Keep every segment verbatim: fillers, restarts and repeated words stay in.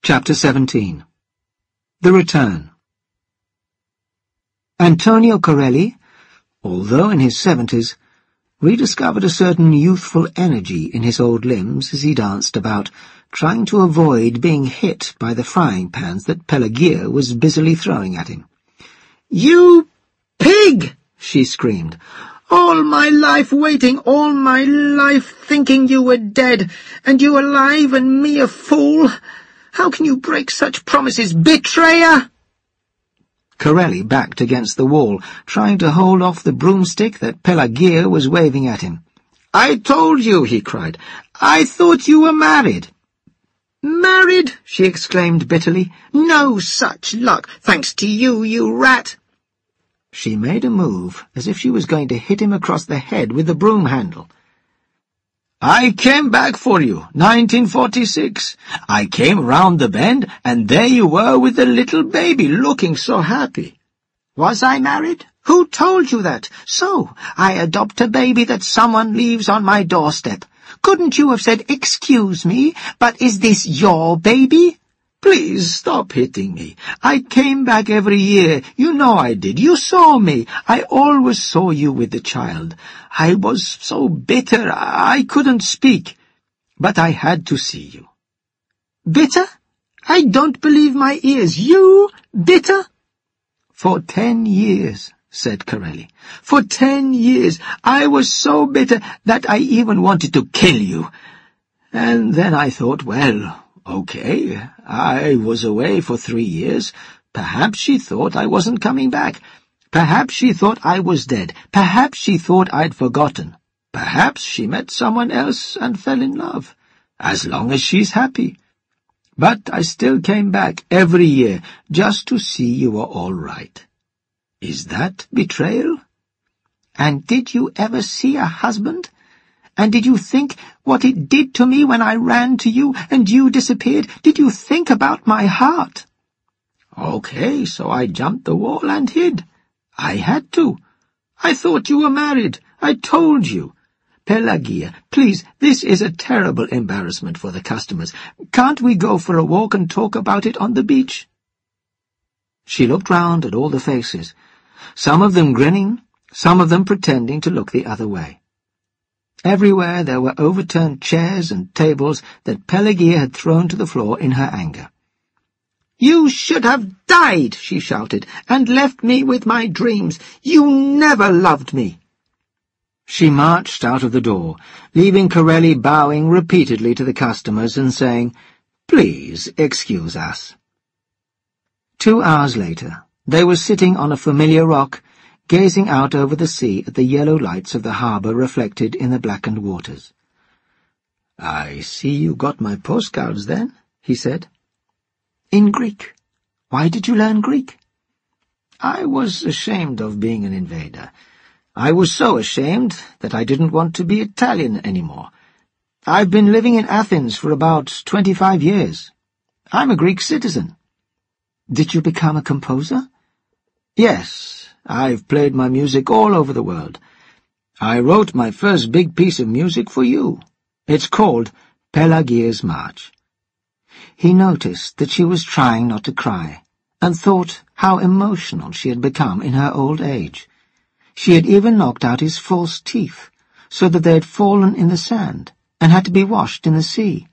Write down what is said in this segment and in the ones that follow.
Chapter seventeen. The Return. Antonio Corelli, although in his seventies, rediscovered a certain youthful energy in his old limbs as he danced about, trying to avoid being hit by the frying pans that Pelagia was busily throwing at him. "You pig!" she screamed. "All my life waiting, all my life thinking you were dead, and you alive and me a fool! How can you break such promises, betrayer?" Corelli backed against the wall, trying to hold off the broomstick that Pelagia was waving at him. "I told you," he cried. "I thought you were married." "Married?" she exclaimed bitterly. "No such luck, thanks to you, you rat!" She made a move, as if she was going to hit him across the head with the broom handle. "I came back for you, nineteen forty-six. I came round the bend, and there you were with the little baby, looking so happy." "Was I married? Who told you that? So, I adopt a baby that someone leaves on my doorstep. Couldn't you have said, 'Excuse me, but is this your baby?'" "Please stop hitting me. I came back every year. You know I did. You saw me. I always saw you with the child. I was so bitter I couldn't speak. But I had to see you." "Bitter? I don't believe my ears. You bitter?" "For ten years," said Corelli. "For ten years I was so bitter that I even wanted to kill you. And then I thought, well, okay, I was away for three years. Perhaps she thought I wasn't coming back. Perhaps she thought I was dead. Perhaps she thought I'd forgotten. Perhaps she met someone else and fell in love. As long as she's happy. But I still came back every year just to see you were all right. Is that betrayal?" "And did you ever see a husband? And did you think what it did to me when I ran to you and you disappeared? Did you think about my heart?" "Okay, so I jumped the wall and hid. I had to. I thought you were married. I told you. Pelagia, please, this is a terrible embarrassment for the customers. Can't we go for a walk and talk about it on the beach?" She looked round at all the faces, some of them grinning, some of them pretending to look the other way. Everywhere there were overturned chairs and tables that Pelagia had thrown to the floor in her anger. "You should have died," she shouted, "and left me with my dreams. You never loved me." She marched out of the door, leaving Corelli bowing repeatedly to the customers and saying, "Please excuse us." Two hours later, they were sitting on a familiar rock, gazing out over the sea at the yellow lights of the harbour reflected in the blackened waters. "I see you got my postcards, then," he said. "In Greek. Why did you learn Greek?" "I was ashamed of being an invader. I was so ashamed that I didn't want to be Italian anymore. I've been living in Athens for about twenty-five years. I'm a Greek citizen." "Did you become a composer?" "Yes. I've played my music all over the world. I wrote my first big piece of music for you. It's called Pelagia's March." He noticed that she was trying not to cry, and thought how emotional she had become in her old age. She had even knocked out his false teeth, so that they had fallen in the sand, and had to be washed in the sea.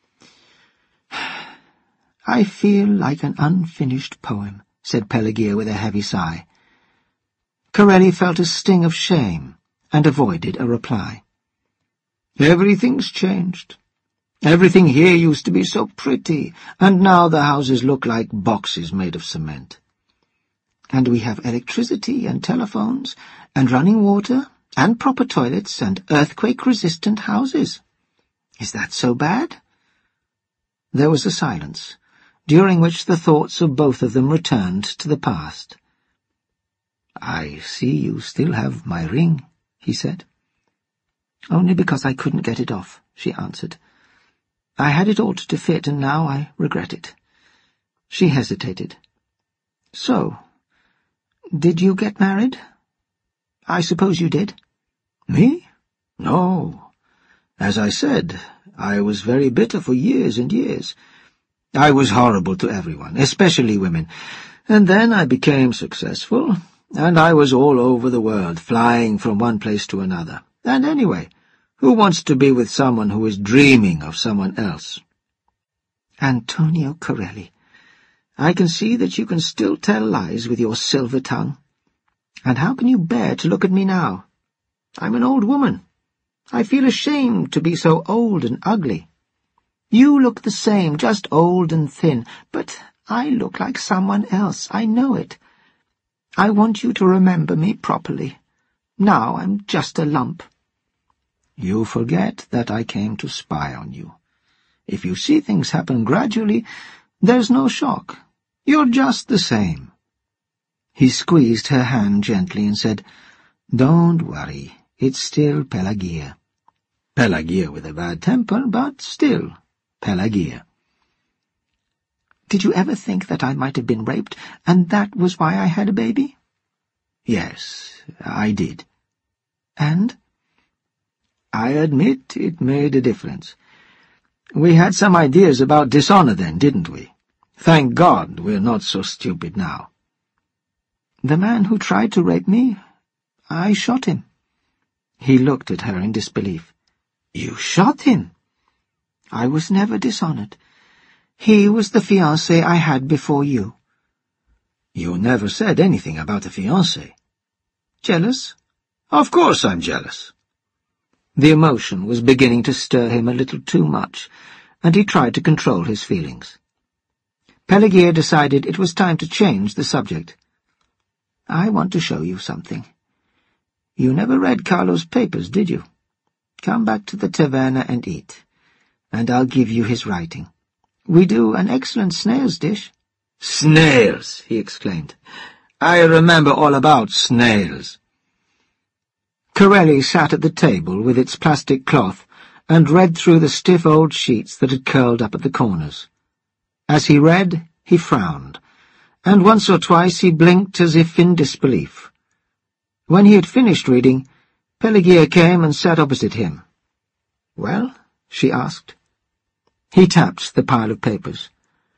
"I feel like an unfinished poem," said Pelagia with a heavy sigh. Corelli felt a sting of shame, and avoided a reply. "Everything's changed. Everything here used to be so pretty, and now the houses look like boxes made of cement. And we have electricity and telephones, and running water, and proper toilets, and earthquake-resistant houses. Is that so bad?" There was a silence, during which the thoughts of both of them returned to the past. "I see you still have my ring," he said. "Only because I couldn't get it off," she answered. "I had it all to fit, and now I regret it." She hesitated. "So, did you get married? I suppose you did." "Me? No. As I said, I was very bitter for years and years. I was horrible to everyone, especially women. And then I became successful, and I was all over the world, flying from one place to another. And anyway, who wants to be with someone who is dreaming of someone else? Antonio Corelli, I can see that you can still tell lies with your silver tongue. And how can you bear to look at me now? I'm an old woman. I feel ashamed to be so old and ugly. You look the same, just old and thin, but I look like someone else. I know it. I want you to remember me properly. Now I'm just a lump. You forget that I came to spy on you. If you see things happen gradually, there's no shock. You're just the same. He squeezed her hand gently and said, Don't worry, it's still Pelagia. Pelagia with a bad temper, but still Pelagia. Did you ever think that I might have been raped, and that was why I had a baby? Yes, I did. And? I admit it made a difference. We had some ideas about dishonor then, didn't we? Thank God we're not so stupid now. The man who tried to rape me, I shot him. He looked at her in disbelief. You shot him? I was never dishonored. He was the fiancé I had before you. You never said anything about a fiancé. Jealous? Of course I'm jealous. The emotion was beginning to stir him a little too much, and he tried to control his feelings. Pelagia decided it was time to change the subject. I want to show you something. You never read Carlo's papers, did you? Come back to the taverna and eat, and I'll give you his writing. We do an excellent snails dish. Snails, he exclaimed. I remember all about snails. Corelli sat at the table with its plastic cloth and read through the stiff old sheets that had curled up at the corners. As he read, he frowned, and once or twice he blinked as if in disbelief. When he had finished reading, Pelagia came and sat opposite him. Well? She asked. He tapped the pile of papers.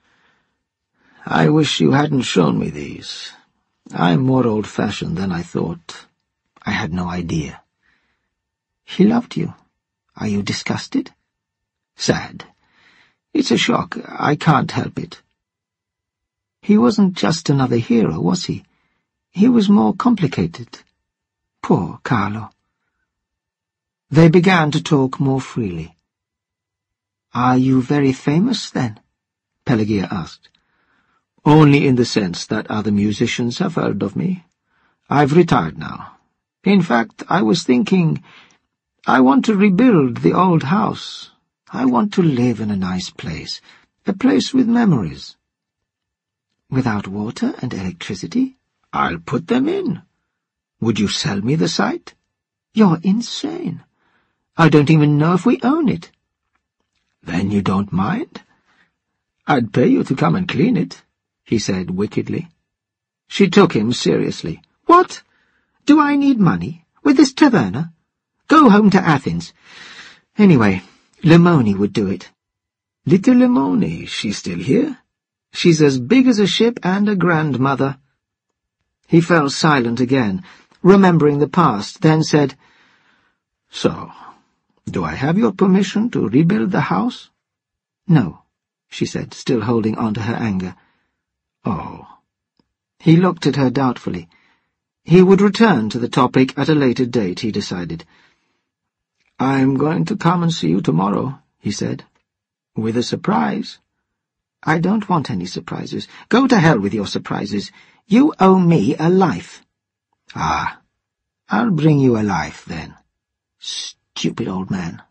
I wish you hadn't shown me these. I'm more old-fashioned than I thought. I had no idea. He loved you. Are you disgusted? Sad. It's a shock. I can't help it. He wasn't just another hero, was he? He was more complicated. Poor Carlo. They began to talk more freely. Are you very famous, then? Pelagia asked. Only in the sense that other musicians have heard of me. I've retired now. In fact, I was thinking, I want to rebuild the old house. I want to live in a nice place, a place with memories. Without water and electricity? I'll put them in. Would you sell me the site? You're insane. I don't even know if we own it. Then you don't mind? I'd pay you to come and clean it, he said wickedly. She took him seriously. What? Do I need money? With this taverna? Go home to Athens. Anyway, Limone would do it. Little Limone, she's still here? She's as big as a ship and a grandmother. He fell silent again, remembering the past, then said, So, do I have your permission to rebuild the house? No, she said, still holding on to her anger. Oh. He looked at her doubtfully. He would return to the topic at a later date, he decided. I'm going to come and see you tomorrow, he said. With a surprise. I don't want any surprises. Go to hell with your surprises. You owe me a life. Ah, I'll bring you a life, then. Stupid old man.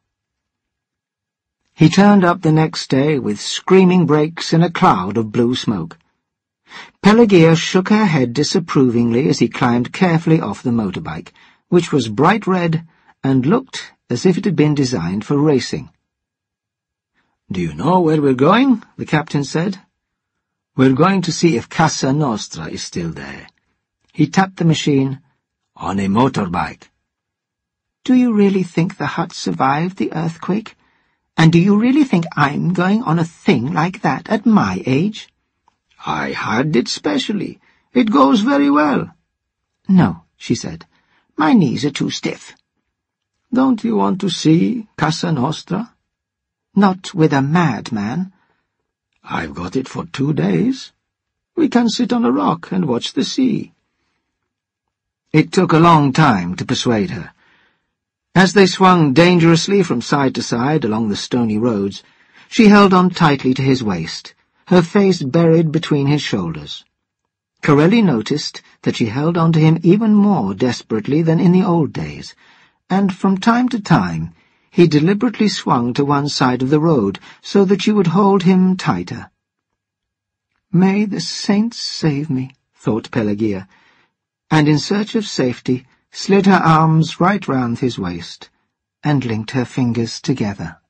He turned up the next day with screaming brakes and a cloud of blue smoke. Pelagia shook her head disapprovingly as he climbed carefully off the motorbike, which was bright red and looked as if it had been designed for racing. Do you know where we're going? The captain said. We're going to see if Casa Nostra is still there. He tapped the machine. On a motorbike. Do you really think the hut survived the earthquake? And do you really think I'm going on a thing like that at my age? I had it specially. It goes very well. No, she said. My knees are too stiff. Don't you want to see Casa Nostra? Not with a madman. I've got it for two days. We can sit on a rock and watch the sea. It took a long time to persuade her. As they swung dangerously from side to side along the stony roads, she held on tightly to his waist, her face buried between his shoulders. Corelli noticed that she held on to him even more desperately than in the old days, and from time to time he deliberately swung to one side of the road so that she would hold him tighter. May the saints save me, thought Pelagia, and in search of safety slid her arms right round his waist and linked her fingers together.